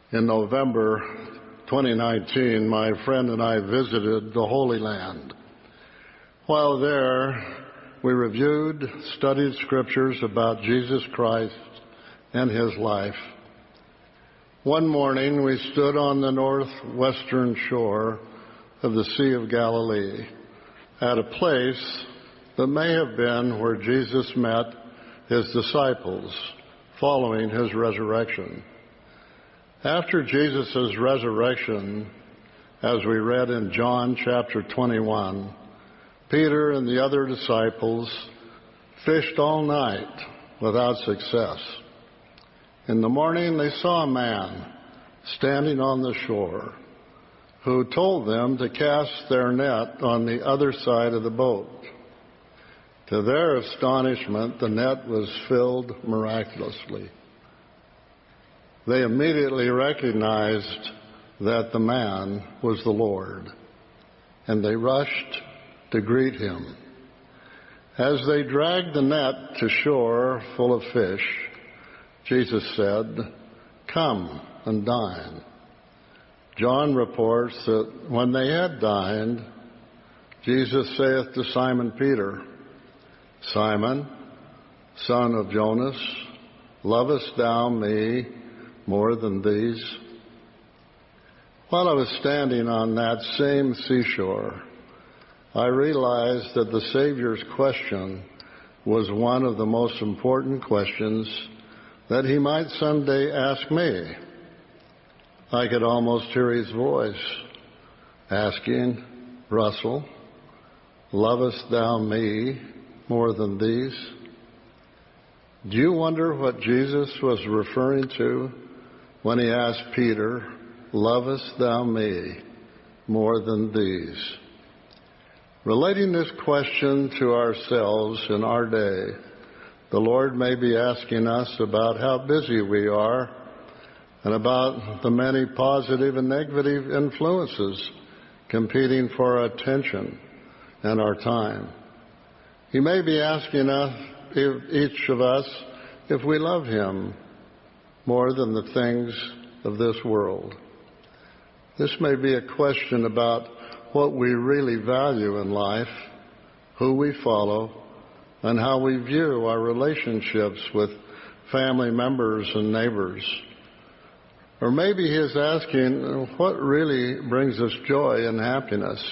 In November 2019, my friend and I visited the Holy Land. While there, we reviewed, studied scriptures about Jesus Christ and his life. One morning, we stood on the northwestern shore of the Sea of Galilee at a place that may have been where Jesus met his disciples following his resurrection. After Jesus' resurrection, as we read in John chapter 21, Peter and the other disciples fished all night without success. In the morning, they saw a man standing on the shore who told them to cast their net on the other side of the boat. To their astonishment, the net was filled miraculously. They immediately recognized that the man was the Lord, and they rushed to greet him. As they dragged the net to shore full of fish, Jesus said, "Come and dine." John reports that when they had dined, Jesus saith to Simon Peter, "Simon, son of Jonas, lovest thou me more than these?" While I was standing on that same seashore, I realized that the Savior's question was one of the most important questions that he might someday ask me. I could almost hear his voice asking, "Russell, lovest thou me more than these?" Do you wonder what Jesus was referring to when he asked Peter, "Lovest thou me more than these?" Relating this question to ourselves in our day, the Lord may be asking us about how busy we are and about the many positive and negative influences competing for our attention and our time. He may be asking us, each of us, if we love him more than the things of this world. This may be a question about what we really value in life, who we follow, and how we view our relationships with family members and neighbors. Or maybe he is asking, what really brings us joy and happiness?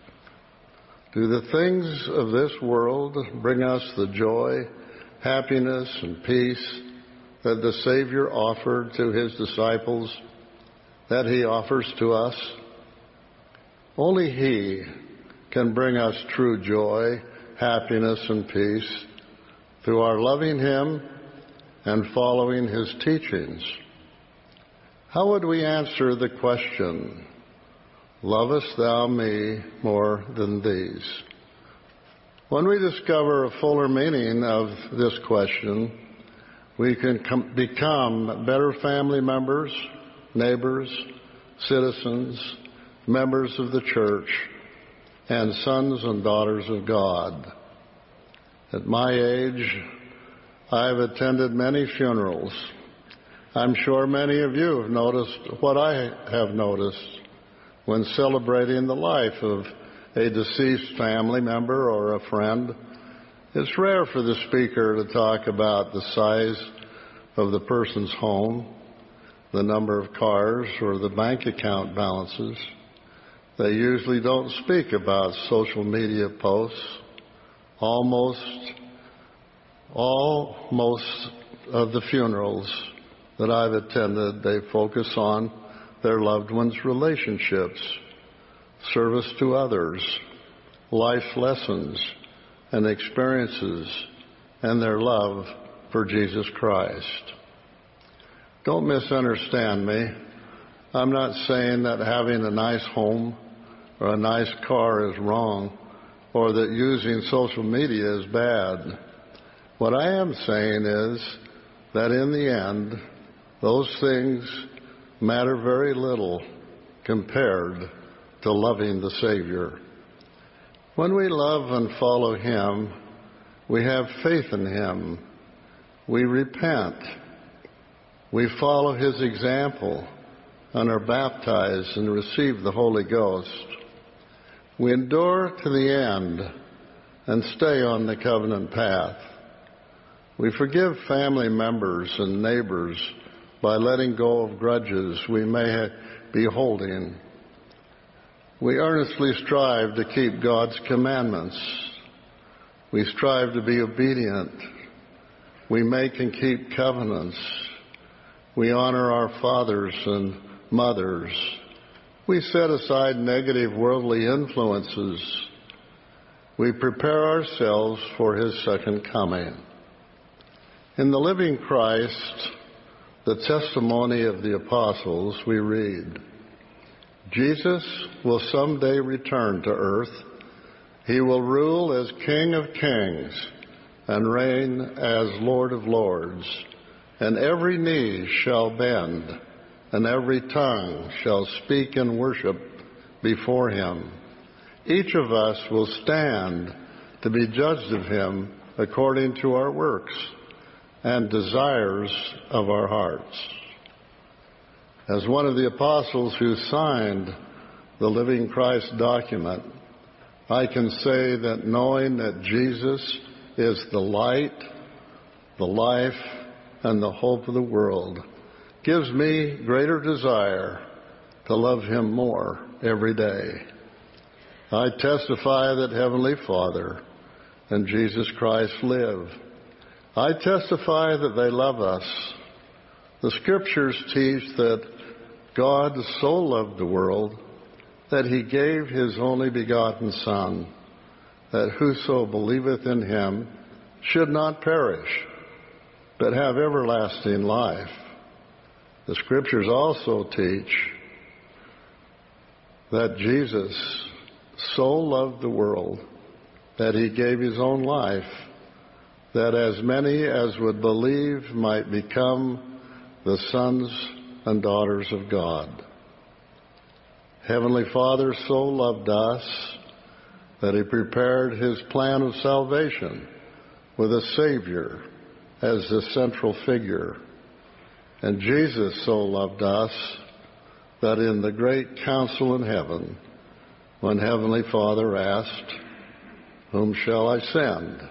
Do the things of this world bring us the joy, happiness, and peace that the Savior offered to his disciples, that he offers to us? Only he can bring us true joy, happiness, and peace through our loving him and following his teachings. How would we answer the question, "Lovest thou me more than these?" When we discover a fuller meaning of this question, we can become better family members, neighbors, citizens, members of the church, and sons and daughters of God. At my age, I have attended many funerals. I'm sure many of you have noticed what I have noticed when celebrating the life of a deceased family member or a friend. It's rare for the speaker to talk about the size of the person's home, the number of cars, or the bank account balances. They usually don't speak about social media posts. Almost of the funerals that I've attended, they focus on their loved ones' relationships, service to others, life lessons and experiences, and their love for Jesus Christ. Don't misunderstand me. I'm not saying that having a nice home or a nice car is wrong, or that using social media is bad. What I am saying is that in the end, those things matter very little compared to loving the Savior. When we love and follow him, we have faith in him. We repent. We follow his example and are baptized and receive the Holy Ghost. We endure to the end and stay on the covenant path. We forgive family members and neighbors by letting go of grudges we may be holding. We earnestly strive to keep God's commandments. We strive to be obedient. We make and keep covenants. We honor our fathers and mothers. We set aside negative worldly influences. We prepare ourselves for His second coming. In the living Christ, the testimony of the apostles, we read, Jesus will someday return to earth. He will rule as King of Kings and reign as Lord of Lords, and every knee shall bend, and every tongue shall speak in worship before Him. Each of us will stand to be judged of Him according to our works and desires of our hearts. As one of the apostles who signed the Living Christ document, I can say that knowing that Jesus is the light, the life, and the hope of the world gives me greater desire to love Him more every day. I testify that Heavenly Father and Jesus Christ live. I testify that they love us. The Scriptures teach that God so loved the world that He gave His only begotten Son, that whoso believeth in Him should not perish, but have everlasting life. The Scriptures also teach that Jesus so loved the world that He gave His own life, that as many as would believe might become the sons and daughters of God. Heavenly Father so loved us that He prepared His plan of salvation with a Savior as the central figure. And Jesus so loved us that in the great council in heaven, when Heavenly Father asked, "Whom shall I send?"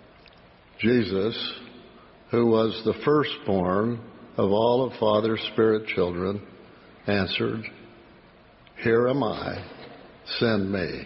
Jesus, who was the firstborn of all of Father's spirit children, answered, "Here am I, send me."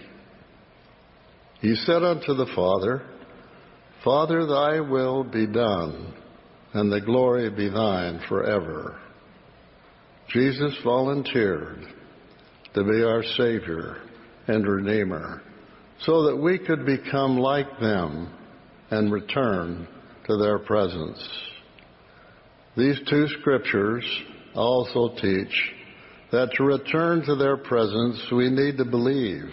He said unto the Father, "Father, thy will be done, and the glory be thine forever." Jesus volunteered to be our Savior and Redeemer so that we could become like them and return to their presence. These two Scriptures also teach that to return to their presence, we need to believe.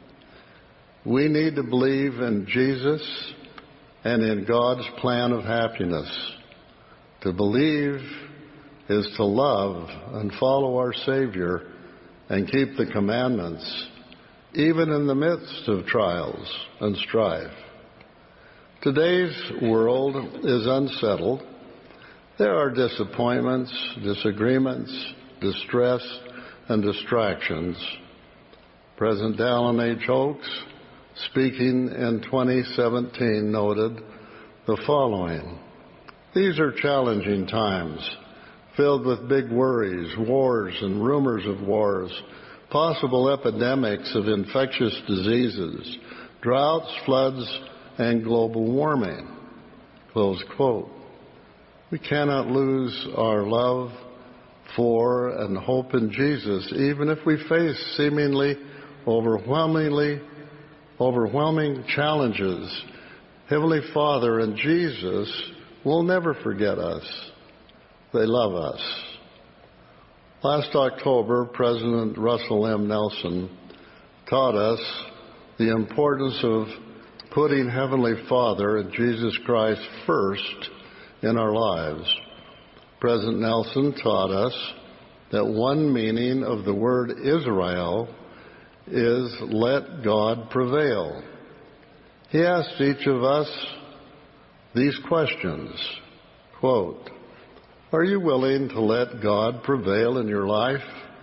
We need to believe in Jesus and in God's plan of happiness. To believe is to love and follow our Savior and keep the commandments, even in the midst of trials and strife. Today's world is unsettled. There are disappointments, disagreements, distress, and distractions. President Dallin H. Oaks, speaking in 2017, noted the following: "These are challenging times, filled with big worries, wars and rumors of wars, possible epidemics of infectious diseases, droughts, floods, and global warming." Close quote. We cannot lose our love for and hope in Jesus, even if we face seemingly overwhelming challenges. Heavenly Father and Jesus will never forget us. They love us. Last October, President Russell M. Nelson taught us the importance of putting Heavenly Father and Jesus Christ first in our lives. President Nelson taught us that one meaning of the word Israel is let God prevail. He asked each of us these questions, quote, "Are you willing to let God prevail in your life?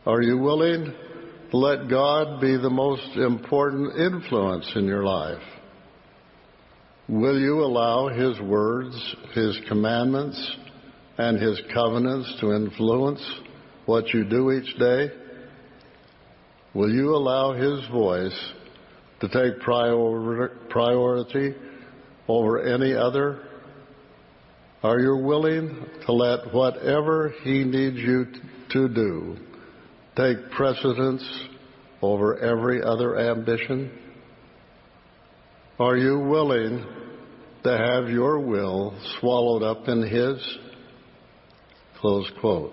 Are you willing to let God be the most important influence in your life? Will you allow His words, His commandments, and His covenants to influence what you do each day? Will you allow His voice to take priority over any other? Are you willing to let whatever He needs you to do take precedence over every other ambition? Are you willing to have your will swallowed up in His? Close quote.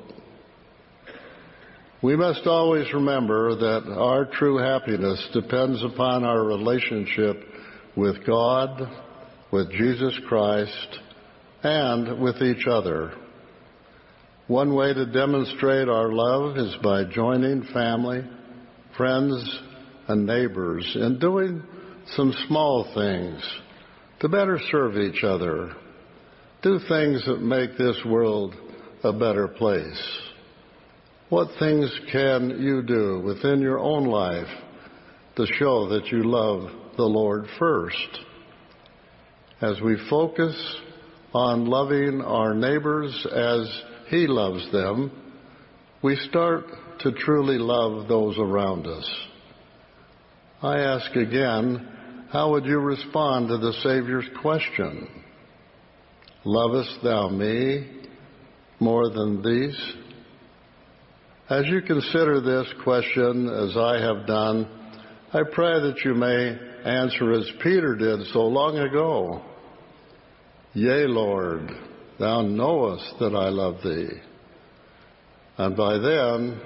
We must always remember that our true happiness depends upon our relationship with God, with Jesus Christ, and with each other. One way to demonstrate our love is by joining family, friends, and neighbors in doing some small things to better serve each other. Do things that make this world a better place. What things can you do within your own life to show that you love the Lord first? As we focus on loving our neighbors as He loves them, we start to truly love those around us. I ask again, how would you respond to the Savior's question? Lovest thou me more than these? As you consider this question, as I have done, I pray that you may answer as Peter did so long ago. Yea, Lord, thou knowest that I love thee. And by then,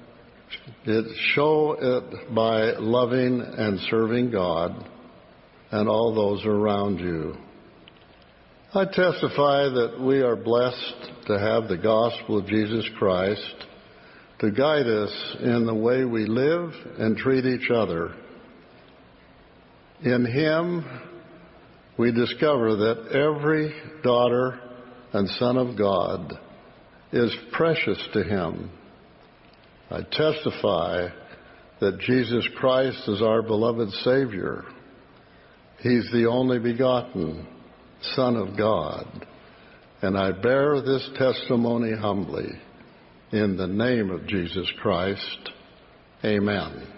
show it by loving and serving God and all those around you. I testify that we are blessed to have the gospel of Jesus Christ to guide us in the way we live and treat each other. In Him, we discover that every daughter and son of God is precious to Him. I testify that Jesus Christ is our beloved Savior. He's the only begotten Son of God. And I bear this testimony humbly in the name of Jesus Christ. Amen.